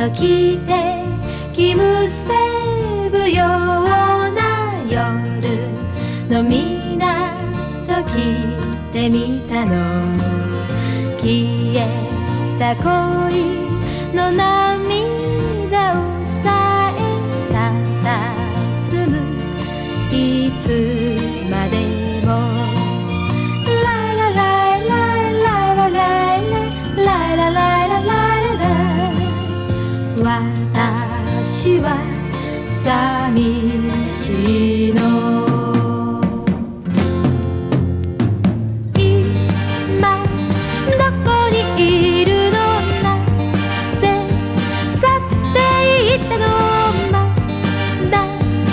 と来て気むせぶような夜の港来てみたの消えた恋の涙をさえたたすむいつまでもララララララララララララララ私は寂